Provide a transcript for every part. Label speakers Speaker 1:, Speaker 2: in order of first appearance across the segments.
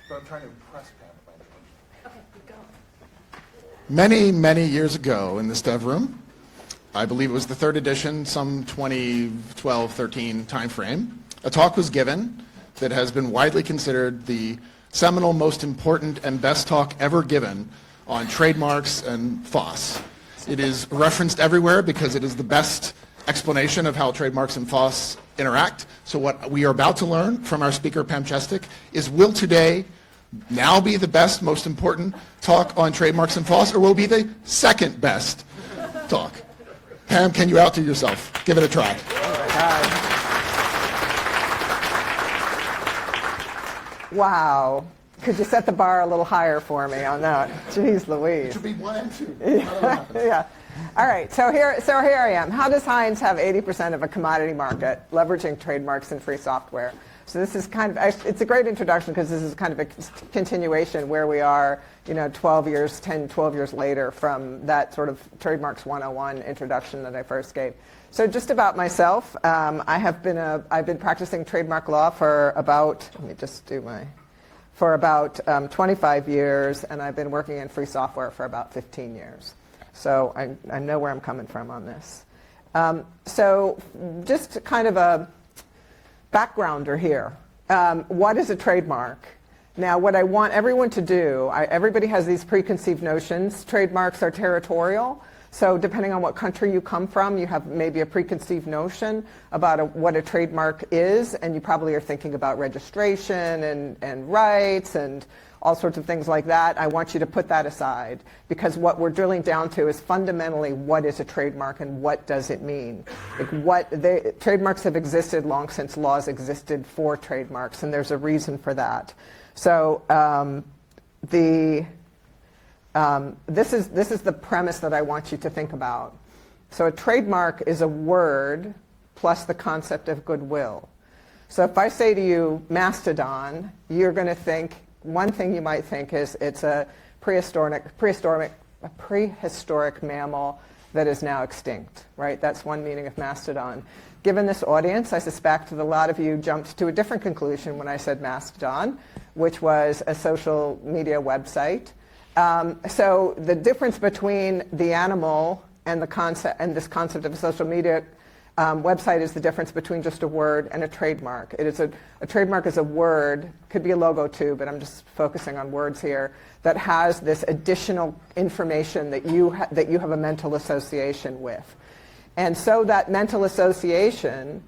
Speaker 1: But I'm trying to impress Pam.
Speaker 2: Okay, go.
Speaker 3: Many, many years ago in this dev room, I believe it was the third edition, some 2012, 13 timeframe, a talk was given that has been widely considered the seminal, most important, and best talk ever given on trademarks and FOSS. It is referenced everywhere because it is the best explanation of how trademarks and FOSS interact. So what we are about to learn from our speaker, Pam Chestik, is will today now be the best, most important talk on trademarks and FOSS, or will it be the second best talk? Pam, can you outdo yourself? Give it a try.
Speaker 4: Wow. Could you set the bar a little higher for me on that? Jeez Louise.
Speaker 3: It should be 1 and 2.
Speaker 4: Yeah. All right, so here I am. How does Heinz have 80% of a commodity market leveraging trademarks and free software? So this is kind of, it's a great introduction because this is kind of a continuation where we are, 12 years later from that sort of Trademarks 101 introduction that I first gave. So just about myself, I've been practicing trademark law for about, 25 years, and I've been working in free software for about 15 years. So I know where I'm coming from on this. So just kind of a backgrounder here. What is a trademark? Now, what I want everyone to do, everybody has these preconceived notions. Trademarks are territorial. So depending on what country you come from, you have maybe a preconceived notion about what a trademark is, and you probably are thinking about registration and rights and all sorts of things like that. I want you to put that aside, because what we're drilling down to is fundamentally what is a trademark and what does it mean. Trademarks have existed long since laws existed for trademarks, and there's a reason for that. So this is the premise that I want you to think about. So a trademark is a word plus the concept of goodwill. So if I say to you Mastodon, you're going to think, one thing you might think is it's a prehistoric mammal that is now extinct, right? That's one meaning of Mastodon. Given this audience, I suspect that a lot of you jumped to a different conclusion when I said Mastodon, which was a social media website. So the difference between the animal and this concept of a social media website is the difference between just a word and a trademark. A trademark is a word, could be a logo too, but I'm just focusing on words here, that has this additional information that you have a mental association with. And so that mental association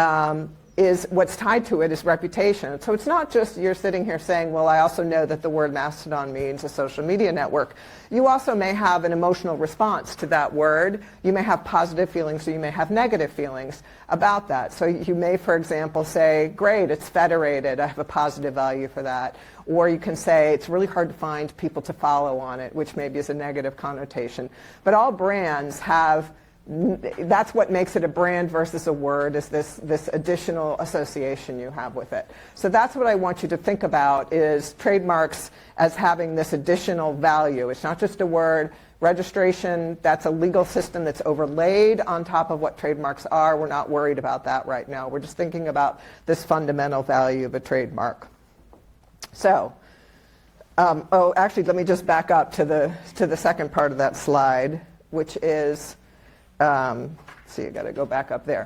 Speaker 4: is what's tied to it is reputation. So it's not just you're sitting here saying, well, I also know that the word Mastodon means a social media network. You also may have an emotional response to that word. You may have positive feelings or you may have negative feelings about that. So you may, for example, say, great, it's federated. I have a positive value for that. Or you can say it's really hard to find people to follow on it, which maybe is a negative connotation. But all brands have that's what makes it a brand versus a word, is this additional association you have with it. So that's what I want you to think about, is trademarks as having this additional value. It's not just a word. Registration, that's a legal system that's overlaid on top of what trademarks are. We're not worried about that right now. We're just thinking about this fundamental value of a trademark. So, actually, let me just back up to the second part of that slide, which is, see, you got to go back up there.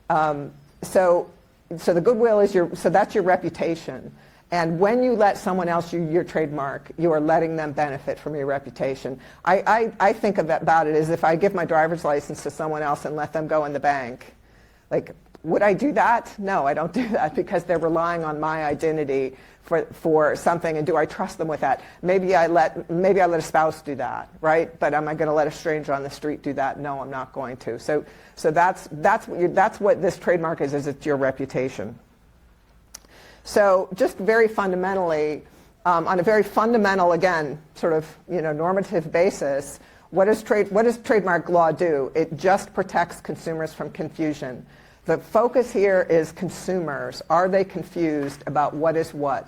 Speaker 4: So the goodwill is that's your reputation. And when you let someone else use your trademark, you are letting them benefit from your reputation. I think about it as if I give my driver's license to someone else and let them go in the bank. Like, would I do that? No, I don't do that, because they're relying on my identity for something, and do I trust them with that? Maybe I let a spouse do that, right? But am I going to let a stranger on the street do that? No, I'm not going to. So that's what this trademark is it's your reputation. So just very fundamentally, on a very fundamental, again, sort of normative basis, what does trademark law do? It just protects consumers from confusion. The focus here is consumers. Are they confused about what is what?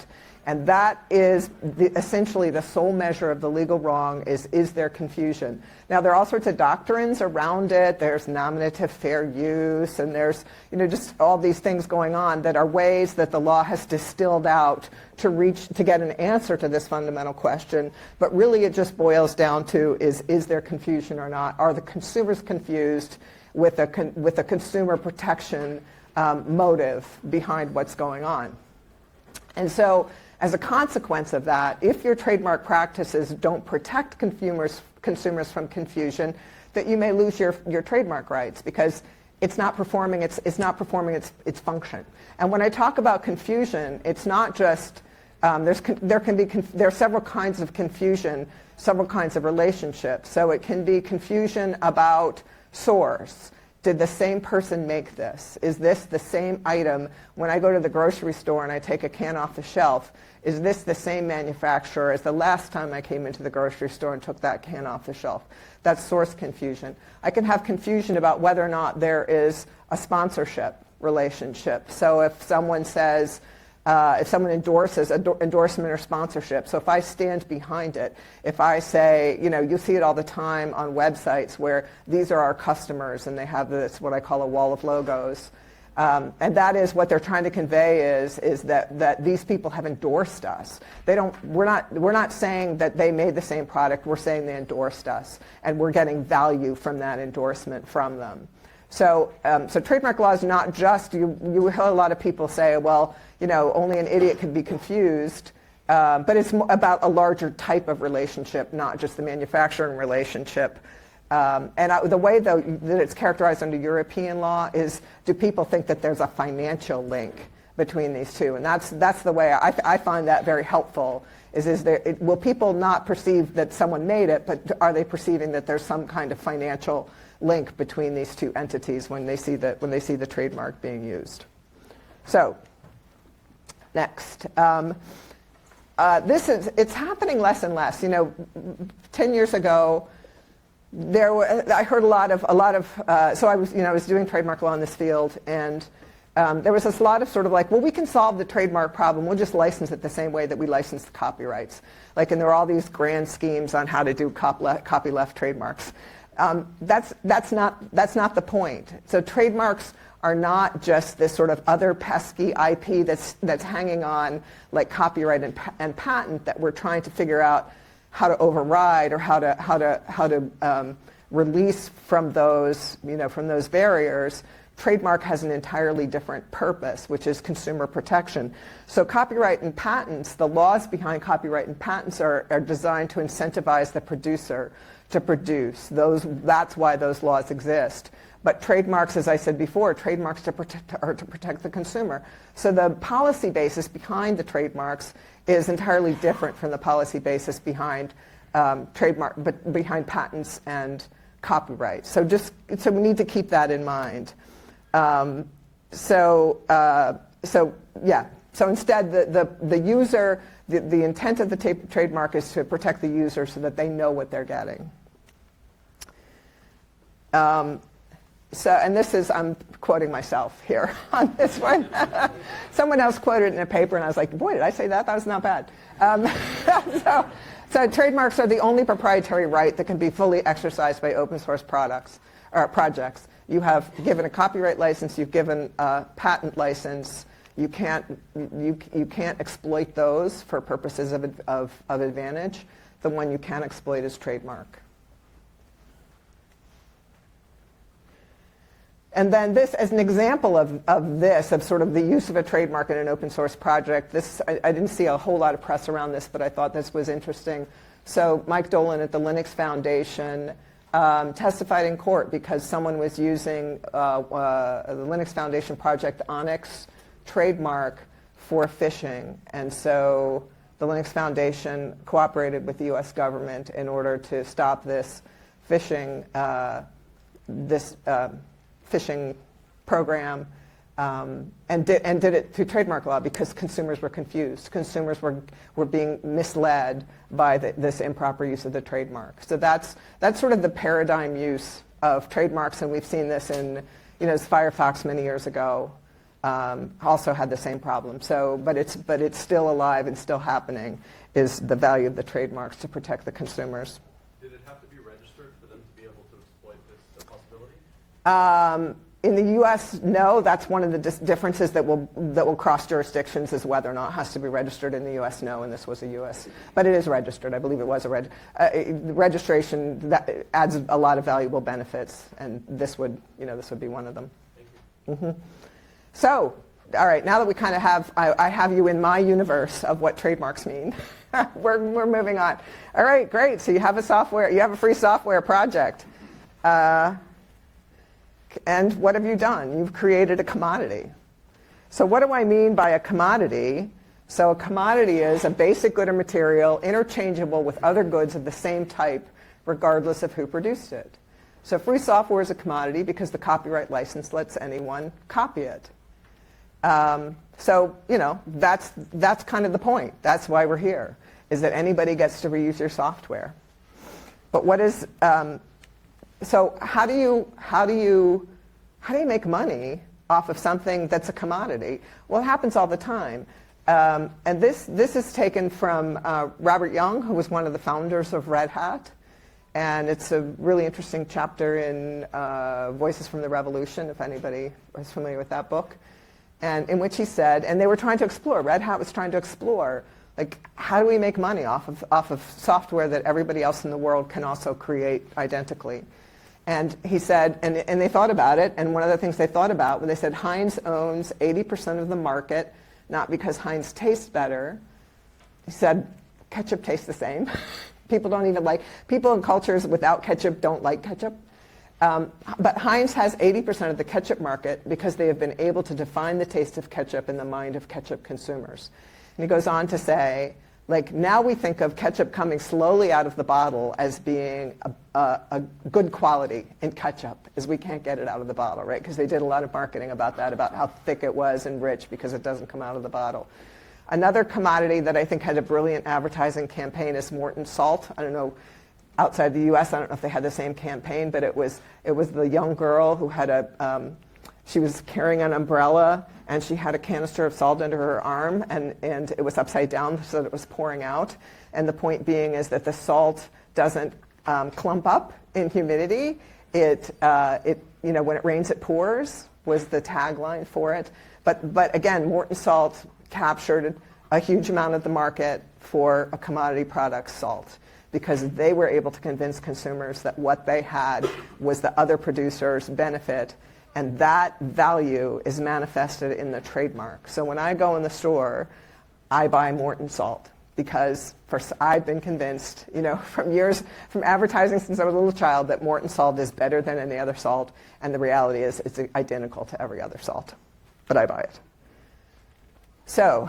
Speaker 4: And that is essentially the sole measure of the legal wrong is there confusion. Now, there are all sorts of doctrines around it. There's nominative fair use, and there's just all these things going on that are ways that the law has distilled out to get an answer to this fundamental question. But really it just boils down to is there confusion or not? Are the consumers confused with a consumer protection motive behind what's going on? And so, as a consequence of that, if your trademark practices don't protect consumers from confusion, that you may lose your trademark rights because it's not performing its function. And when I talk about confusion, it's not just there are several kinds of confusion, several kinds of relationships. So it can be confusion about source. Did the same person make this? Is this the same item? When I go to the grocery store and I take a can off the shelf, is this the same manufacturer as the last time I came into the grocery store and took that can off the shelf? That's source confusion. I can have confusion about whether or not there is a sponsorship relationship. So if someone says, if someone endorses endorsement or sponsorship, so if I stand behind it, if I say, you see it all the time on websites where these are our customers and they have this, what I call a wall of logos, and that is what they're trying to convey is that these people have endorsed us. We're not saying that they made the same product, we're saying they endorsed us, and we're getting value from that endorsement from them. So trademark law is not just, you hear a lot of people say, well, only an idiot can be confused, but it's about a larger type of relationship, not just the manufacturing relationship. The way, though, that it's characterized under European law is, do people think that there's a financial link between these two? And that's the way I find that very helpful. Will people not perceive that someone made it, but are they perceiving that there's some kind of financial link between these two entities when they see the trademark being used? So, next. It's happening less and less. 10 years ago, I heard a lot of. So I was doing trademark law in this field, and there was this lot of sort of like, well, we can solve the trademark problem. We'll just license it the same way that we license the copyrights. And there are all these grand schemes on how to do copyleft trademarks. That's not the point. So trademarks are not just this sort of other pesky IP that's hanging on like copyright and patent that we're trying to figure out how to override or how to release from those barriers. Trademark has an entirely different purpose, which is consumer protection. So copyright and patents, the laws behind copyright and patents are designed to incentivize the producer to produce. That's why those laws exist. But trademarks, as I said before, trademarks are to protect the consumer. So the policy basis behind the trademarks is entirely different from the policy basis behind behind patents and copyright. So we need to keep that in mind. So instead, the user, the intent of the trademark is to protect the user so that they know what they're getting. And this is, I'm quoting myself here on this one. Someone else quoted it in a paper, and I was like, boy, did I say that? That was not bad. So trademarks are the only proprietary right that can be fully exercised by open source projects. You have given a copyright license, you've given a patent license. You can't exploit those for purposes of advantage. The one you can exploit is trademark. And then this, as an example of sort of the use of a trademark in an open source project, I didn't see a whole lot of press around this, but I thought this was interesting. So Mike Dolan at the Linux Foundation testified in court because someone was using the Linux Foundation project Onyx trademark for phishing. And so the Linux Foundation cooperated with the US government in order to stop this phishing phishing program, and did it through trademark law because consumers were confused. Consumers were being misled by this improper use of the trademark. So that's sort of the paradigm use of trademarks, and we've seen this in Firefox many years ago. also had the same problem. So, but it's still alive and still happening, is the value of the trademarks to protect the consumers.
Speaker 2: Did it have to be registered for them to be able to exploit this possibility?
Speaker 4: In the U.S., no. That's one of the differences that will cross jurisdictions, is whether or not it has to be registered in the U.S. No, and this was a U.S. But it is registered. I believe it was registration that adds a lot of valuable benefits, and this would be one of them.
Speaker 2: Thank you.
Speaker 4: So, all right, now that we kind of have, I have you in my universe of what trademarks mean, we're moving on. All right, great. So you have a free software project. And what have you done? You've created a commodity. So what do I mean by a commodity? So a commodity is a basic good or material interchangeable with other goods of the same type, regardless of who produced it. So free software is a commodity because the copyright license lets anyone copy it. So, that's kind of the point. That's why we're here, is that anybody gets to reuse your software. But what is, so how do you make money off of something that's a commodity? Well, it happens all the time. And this is taken from Robert Young, who was one of the founders of Red Hat. And it's a really interesting chapter in Voices from the Revolution, if anybody is familiar with that book. And in which he said, and they were trying to explore, Red Hat was trying to explore, like, how do we make money off of software that everybody else in the world can also create identically? And he said, and they thought about it, and one of the things they thought about, when they said Heinz owns 80% of the market, not because Heinz tastes better. He said, ketchup tastes the same. People in cultures without ketchup don't like ketchup. But Heinz has 80% of the ketchup market because they have been able to define the taste of ketchup in the mind of ketchup consumers. And he goes on to say, like, now we think of ketchup coming slowly out of the bottle as being a good quality in ketchup, as we can't get it out of the bottle, right? Because they did a lot of marketing about that, about how thick it was and rich because it doesn't come out of the bottle. Another commodity that I think had a brilliant advertising campaign is Morton Salt. I don't know, outside the U.S., I don't know if they had the same campaign, but it was the young girl who had she was carrying an umbrella, and she had a canister of salt under her arm, and it was upside down so that it was pouring out. And the point being is that the salt doesn't clump up in humidity. When it rains, it pours, was the tagline for it. But again, Morton Salt captured a huge amount of the market for a commodity product, salt, because they were able to convince consumers that what they had was the other producer's benefit, and that value is manifested in the trademark. So when I go in the store, I buy Morton Salt because I've been convinced, from advertising since I was a little child, that Morton Salt is better than any other salt, and the reality is it's identical to every other salt, but I buy it. So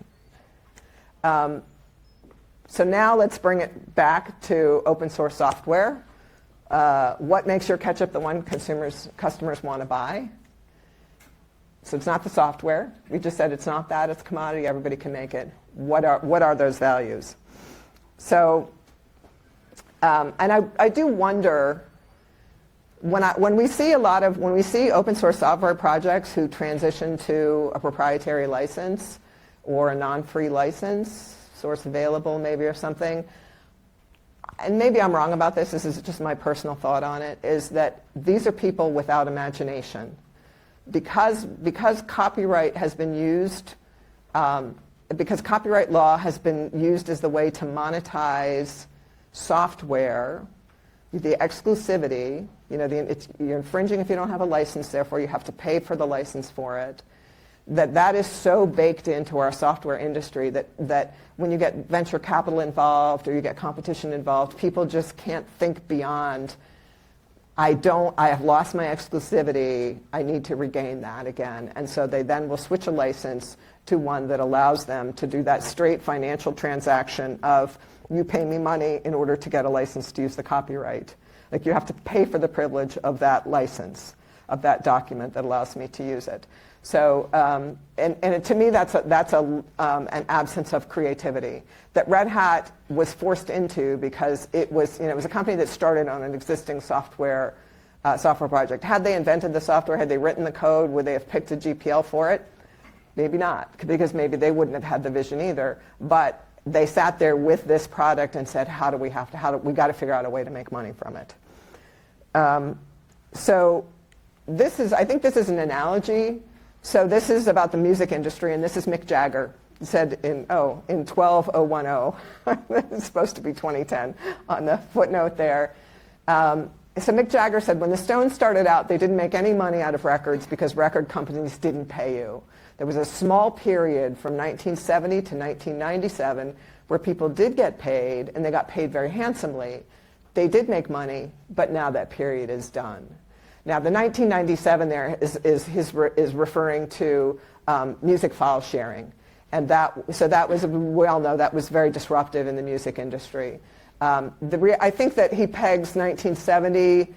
Speaker 4: now let's bring it back to open source software. What makes your ketchup the one customers want to buy? So it's not the software. We just said it's not that. It's a commodity. Everybody can make it. What are those values? So, and I do wonder when we see open source software projects who transition to a proprietary license or a non-free license, source available maybe or something, and maybe I'm wrong about this, this is just my personal thought on it, is that these are people without imagination. Because copyright has been used, because copyright law has been used as the way to monetize software, the exclusivity, you're infringing if you don't have a license, therefore you have to pay for the license for it, that is so baked into our software industry that when you get venture capital involved or you get competition involved, people just can't think beyond, I have lost my exclusivity, I need to regain that again. And so they then will switch a license to one that allows them to do that straight financial transaction of, you pay me money in order to get a license to use the copyright. Like, you have to pay for the privilege of that license, of that document that allows me to use it. So, and to me, that's an absence of creativity that Red Hat was forced into because it was a company that started on an existing software software project. Had they invented the software, had they written the code, would they have picked a GPL for it? Maybe not, because maybe they wouldn't have had the vision either. But they sat there with this product and said, we got to figure out a way to make money from it. So I think this is an analogy. So this is about the music industry, and this is Mick Jagger. He said in 12010, it's supposed to be 2010 on the footnote there. So Mick Jagger said, when the Stones started out, they didn't make any money out of records because record companies didn't pay you. There was a small period from 1970 to 1997 where people did get paid, and they got paid very handsomely. They did make money, but now that period is done. Now, the 1997 there is referring to music file sharing. And that was, we all know, that was very disruptive in the music industry. I think that he pegs 1970,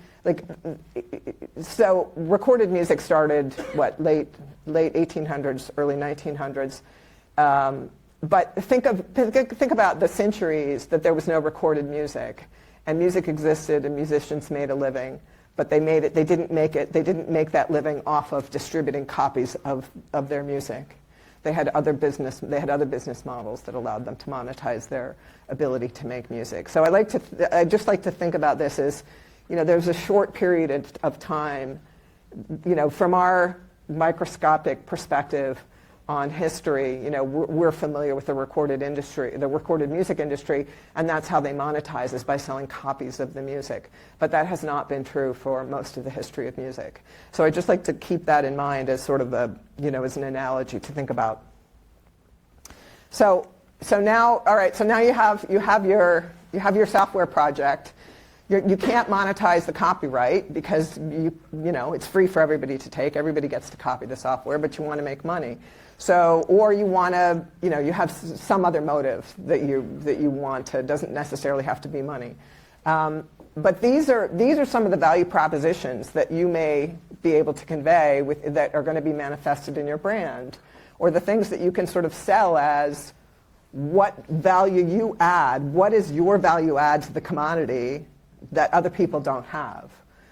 Speaker 4: so recorded music started, late 1800s, early 1900s. But think about the centuries that there was no recorded music, and music existed, and musicians made a living. But they didn't make that living off of distributing copies of their music. They had other business models that allowed them to monetize their ability to make music. So I just like to think about this as, there's a short period of time, from our microscopic perspective on history, we're familiar with the recorded music industry, and that's how they monetize, is by selling copies of the music. But that has not been true for most of the history of music. So I just like to keep that in mind as sort of as an analogy to think about. So now, all right. So now you have your software project. You can't monetize the copyright because it's free for everybody to take. Everybody gets to copy the software, but you want to make money. So, or you want to, you have some other motive that you want to. Doesn't necessarily have to be money. But these are some of the value propositions that you may be able to convey that are going to be manifested in your brand, or the things that you can sort of sell as what value you add. What is your value add to the commodity that other people don't have?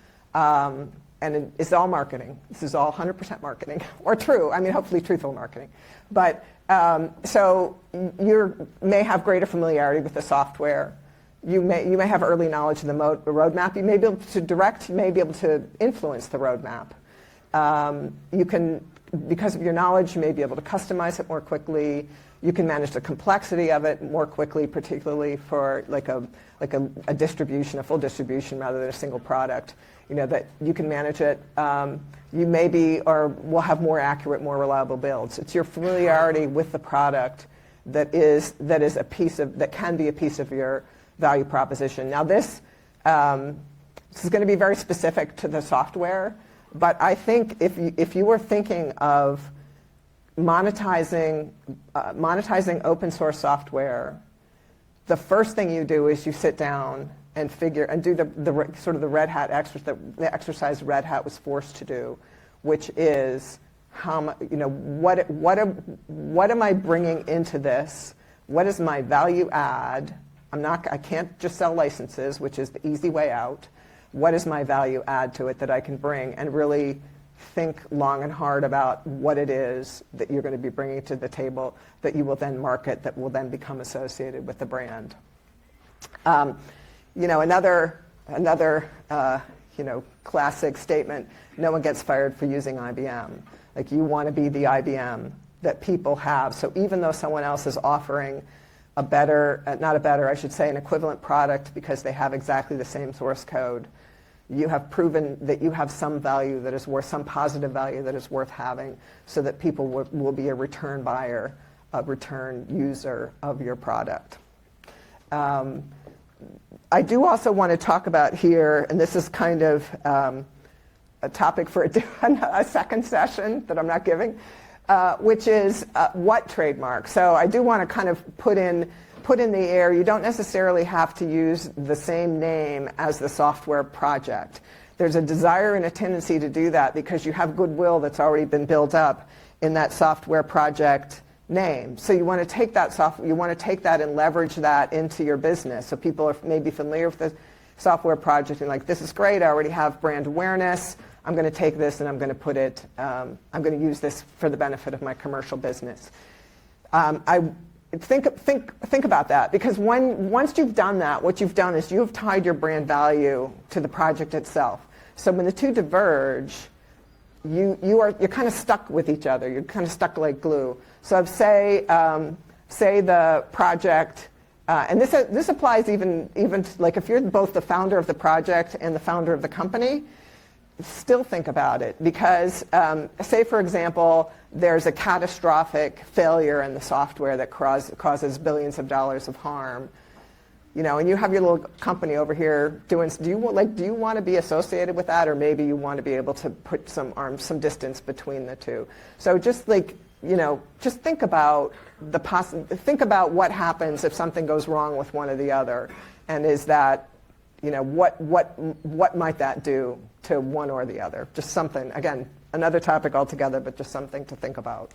Speaker 4: And it's all marketing. This is all 100% marketing, or true. I mean, hopefully truthful marketing. But so you may have greater familiarity with the software. You may have early knowledge of the roadmap. You may be able to direct. You may be able to influence the roadmap. You can, because of your knowledge, you may be able to customize it more quickly. You can manage the complexity of it more quickly, particularly for like a distribution, a full distribution rather than a single product. That you can manage it. You may be or will have more accurate, more reliable builds. It's your familiarity with the product that can be a piece of your value proposition. Now this is going to be very specific to the software, but I think if you were thinking of monetizing open source software, the first thing you do is you sit down and do the sort of the Red Hat the exercise Red Hat was forced to do, which is what am I bringing into this? What is my value add? I can't just sell licenses, which is the easy way out. What is my value add to it that I can bring, and really think long and hard about what it is that you're going to be bringing to the table that you will then market, that will then become associated with the brand. Another classic statement, no one gets fired for using IBM. Like, you want to be the IBM that people have. So even though someone else is offering an equivalent product because they have exactly the same source code, you have proven that you have some value that is worth, some positive value that is worth having, so that people will be a return buyer, a return user of your product. I do also want to talk about here, and this is kind of a topic for a second session that I'm not giving, which is what trademark. So I do want to kind of put in the air, you don't necessarily have to use the same name as the software project. There's a desire and a tendency to do that because you have goodwill that's already been built up in that software project name. So you want to take that and leverage that into your business. So people are maybe familiar with software project and like, this is great, I already have brand awareness, I'm going to take this and I'm going to put it, I'm going to use this for the benefit of my commercial business. I think about that, because once you've done that, what you've done is you've tied your brand value to the project itself. So when the two diverge, you're kind of stuck with each other. You're kind of stuck like glue. So say the project, and this applies even to, like, if you're both the founder of the project and the founder of the company, still think about it, because say, for example, there's a catastrophic failure in the software that causes billions of dollars of harm, and you have your little company over here doing. Do you want to be associated with that, or maybe you want to be able to put some distance between the two? So just just think about think about what happens if something goes wrong with one or the other, and is that, what might that do to one or the other? Just something, again, another topic altogether, but just something to think about.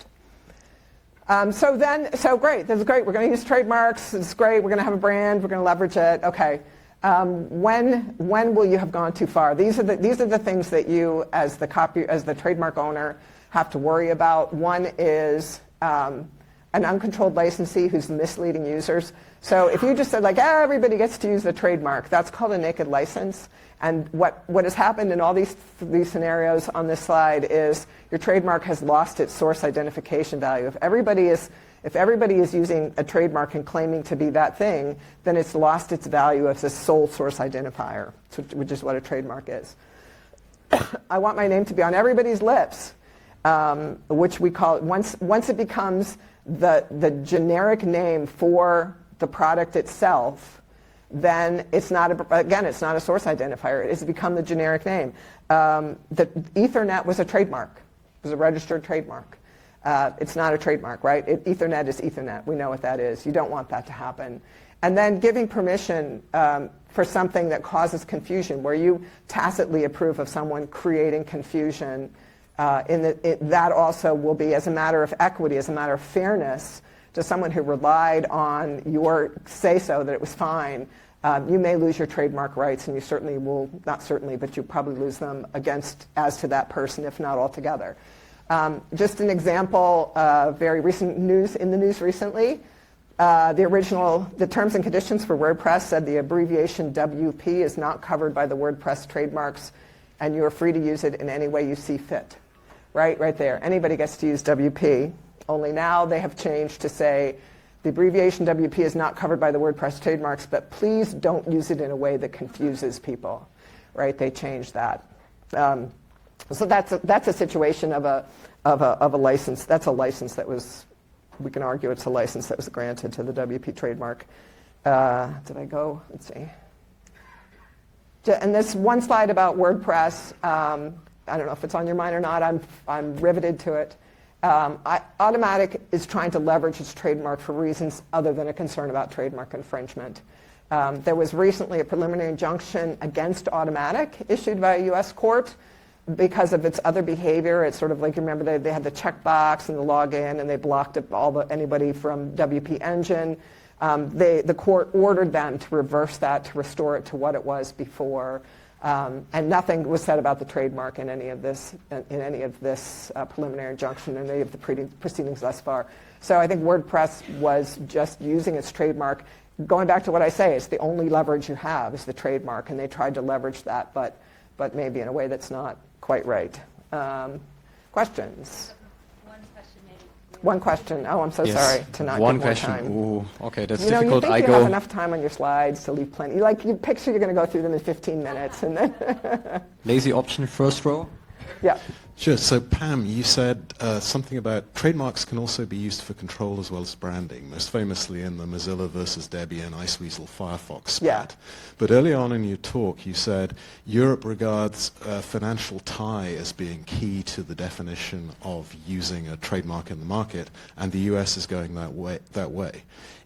Speaker 4: So great, this is great. We're going to use trademarks. It's great. We're going to have a brand. We're going to leverage it. Okay. When will you have gone too far? These are the things that you, as the trademark owner, have to worry about. One is an uncontrolled licensee who's misleading users. So if you just said, like, everybody gets to use the trademark, that's called a naked license. And what has happened in all these scenarios on this slide is your trademark has lost its source identification value. If everybody is using a trademark and claiming to be that thing, then it's lost its value as a sole source identifier, which is what a trademark is. I want my name to be on everybody's lips, which we call, once it becomes the generic name for the product itself, then it's not a source identifier. It's become the generic name. The Ethernet was a trademark. It was a registered trademark. It's not a trademark, right? Ethernet is Ethernet. We know what that is. You don't want that to happen. And then giving permission for something that causes confusion, where you tacitly approve of someone creating confusion, that also will be, as a matter of equity, as a matter of fairness, to someone who relied on your say-so that it was fine. You may lose your trademark rights, and you certainly will, not certainly, but you probably lose them as to that person, if not altogether. Just an example, very recent news, in the news recently, the terms and conditions for WordPress said the abbreviation WP is not covered by the WordPress trademarks, and you are free to use it in any way you see fit. Right there. Anybody gets to use WP. Only now they have changed to say the abbreviation WP is not covered by the WordPress trademarks, but please don't use it in a way that confuses people. Right? They changed that. So that's a situation of a license. That's a license that was, we can argue it's a license that was granted to the WP trademark. Did I go? Let's see. And this one slide about WordPress, I don't know if it's on your mind or not. I'm riveted to it. Automatic is trying to leverage its trademark for reasons other than a concern about trademark infringement. There was recently a preliminary injunction against Automatic issued by a U.S. court because of its other behavior. It's sort of like, remember, they had the checkbox and the login, and they blocked anybody from WP Engine. The court ordered them to reverse that, to restore it to what it was before. And nothing was said about the trademark in any of this preliminary injunction in any of the proceedings thus far. So I think WordPress was just using its trademark. Going back to what I say, it's the only leverage you have is the trademark, and they tried to leverage that, but maybe in a way that's not quite right. Questions? One question. Oh, I'm so sorry to not
Speaker 5: One
Speaker 4: give more
Speaker 5: question.
Speaker 4: time.
Speaker 5: Ooh, okay, that's
Speaker 4: You
Speaker 5: difficult.
Speaker 4: think you have enough time on your slides to leave plenty. You picture you're going to go through them in 15 minutes, and then
Speaker 5: Lazy option, first row.
Speaker 4: yeah.
Speaker 1: Sure. So Pam, you said something about trademarks can also be used for control as well as branding, most famously in the Mozilla versus Debian Iceweasel Firefox spat.
Speaker 4: Yeah.
Speaker 1: But early on in your talk, you said Europe regards financial tie as being key to the definition of using a trademark in the market, and the US is going that way.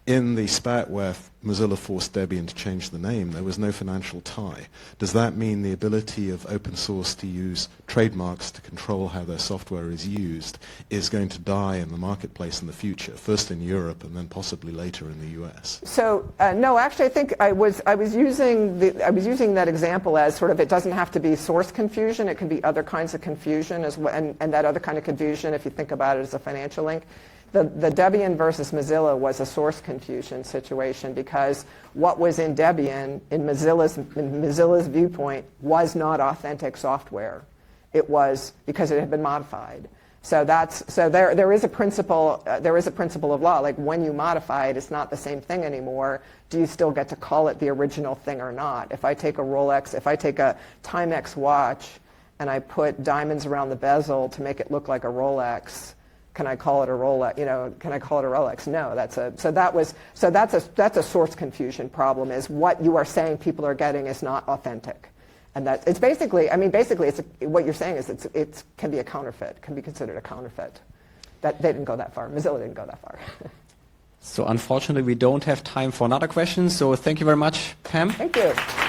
Speaker 1: in the spat where Mozilla forced Debian to change the name, there was no financial tie. Does that mean the ability of open source to use trademarks to control how their software is used is going to die in the marketplace in the future, first in Europe and then possibly later in the US?
Speaker 4: So no, actually, I think I was using that example as sort of, it doesn't have to be source confusion. It can be other kinds of confusion as well, and that other kind of confusion, if you think about it as a financial link. The Debian versus Mozilla was a source confusion situation because what was in Debian, in Mozilla's viewpoint, was not authentic software. It was because it had been modified. So there is a principle of law. Like when you modify it, it's not the same thing anymore. Do you still get to call it the original thing or not? If I take a Rolex, if I take a Timex watch and I put diamonds around the bezel to make it look like a Rolex, can I call it a Rolex? Can I call it a Rolex? No. That's a source confusion problem. Is what you are saying people are getting is not authentic, and that it's basically. What you're saying is it can be a counterfeit. Can be considered a counterfeit. That they didn't go that far. Mozilla didn't go that far.
Speaker 5: So unfortunately, we don't have time for another question. So thank you very much, Pam.
Speaker 4: Thank you.